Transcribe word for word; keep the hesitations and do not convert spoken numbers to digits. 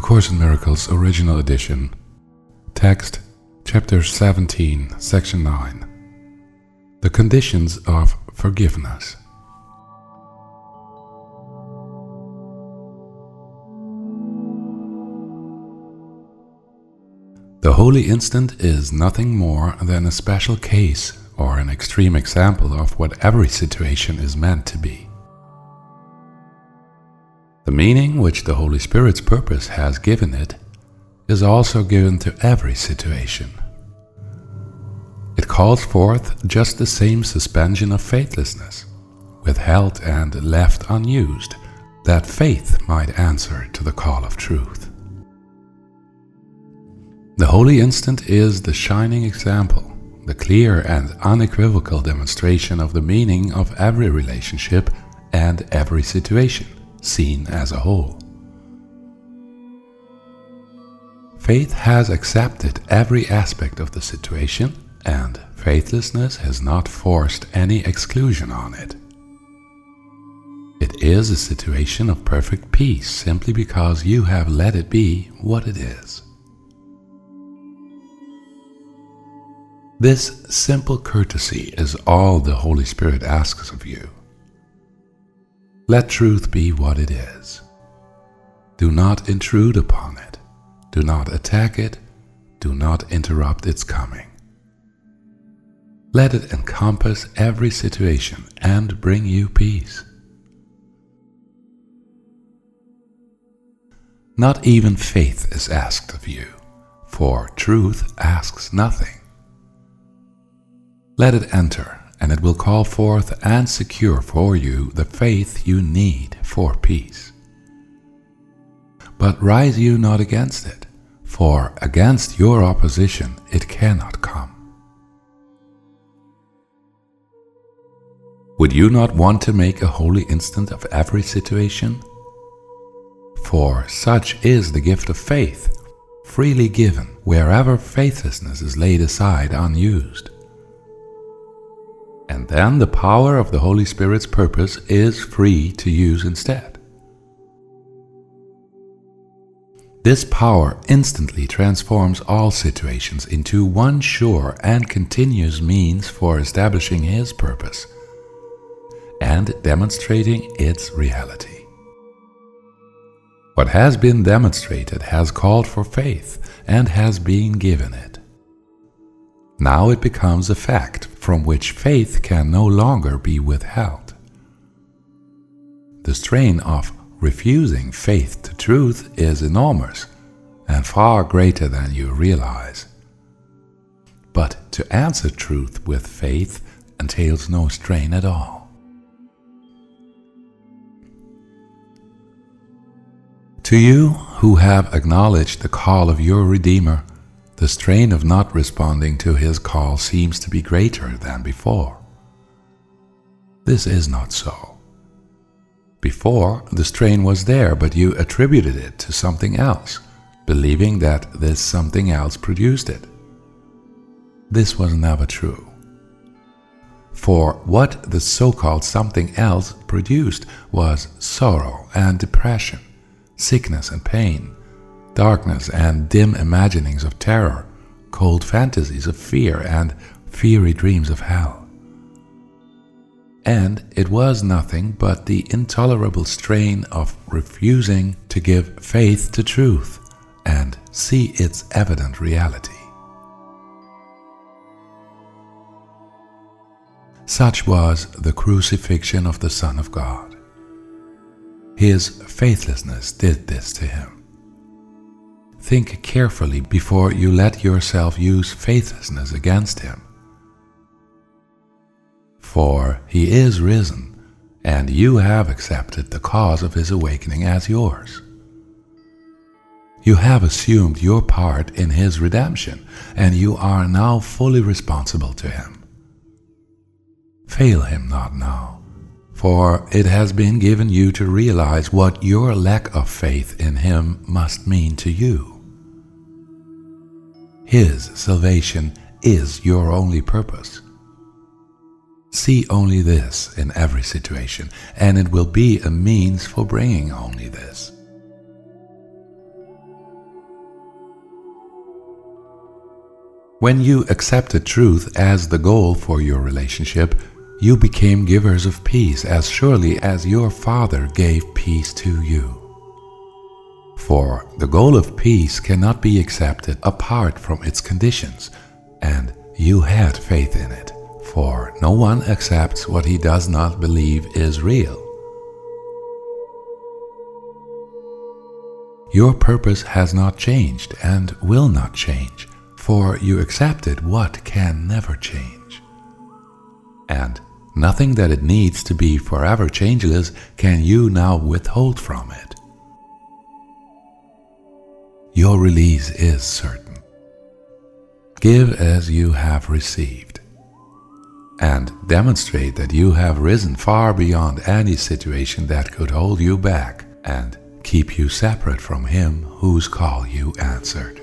Course in Miracles Original Edition. Text, Chapter seventeen, Section nine. The Conditions of Forgiveness. The holy instant is nothing more than a special case or an extreme example of what every situation is meant to be. The meaning which the Holy Spirit's purpose has given it is also given to every situation. It calls forth just the same suspension of faithlessness, withheld and left unused, that faith might answer to the call of truth. The holy instant is the shining example, the clear and unequivocal demonstration of the meaning of every relationship and every situation, seen as a whole. Faith has accepted every aspect of the situation, and faithlessness has not forced any exclusion on it. It is a situation of perfect peace simply because you have let it be what it is. This simple courtesy is all the Holy Spirit asks of you. Let truth be what it is. Do not intrude upon it. Do not attack it. Do not interrupt its coming. Let it encompass every situation and bring you peace. Not even faith is asked of you, for truth asks nothing. Let it enter, and it will call forth and secure for you the faith you need for peace. But rise you not against it, for against your opposition it cannot come. Would you not want to make a holy instant of every situation? For such is the gift of faith, freely given wherever faithlessness is laid aside unused. And then the power of the Holy Spirit's purpose is free to use instead. This power instantly transforms all situations into one sure and continuous means for establishing His purpose and demonstrating its reality. What has been demonstrated has called for faith and has been given it. Now it becomes a fact from which faith can no longer be withheld. The strain of refusing faith to truth is enormous and far greater than you realize. But to answer truth with faith entails no strain at all. To you who have acknowledged the call of your Redeemer, the strain of not responding to His call seems to be greater than before. This is not so. Before, the strain was there, but you attributed it to something else, believing that this something else produced it. This was never true. For what the so-called something else produced was sorrow and depression, sickness and pain, darkness and dim imaginings of terror, cold fantasies of fear, and fiery dreams of hell. And it was nothing but the intolerable strain of refusing to give faith to truth and see its evident reality. Such was the crucifixion of the Son of God. His faithlessness did this to Him. Think carefully before you let yourself use faithlessness against Him. For He is risen, and you have accepted the cause of His awakening as yours. You have assumed your part in His redemption, and you are now fully responsible to Him. Fail Him not now, for it has been given you to realize what your lack of faith in Him must mean to you. His salvation is your only purpose. See only this in every situation, and it will be a means for bringing only this. When you accepted truth as the goal for your relationship, you became givers of peace as surely as your Father gave peace to you. For the goal of peace cannot be accepted apart from its conditions, and you had faith in it, for no one accepts what he does not believe is real. Your purpose has not changed and will not change, for you accepted what can never change. And nothing that it needs to be forever changeless can you now withhold from it. Your release is certain. Give as you have received, and demonstrate that you have risen far beyond any situation that could hold you back and keep you separate from Him whose call you answered.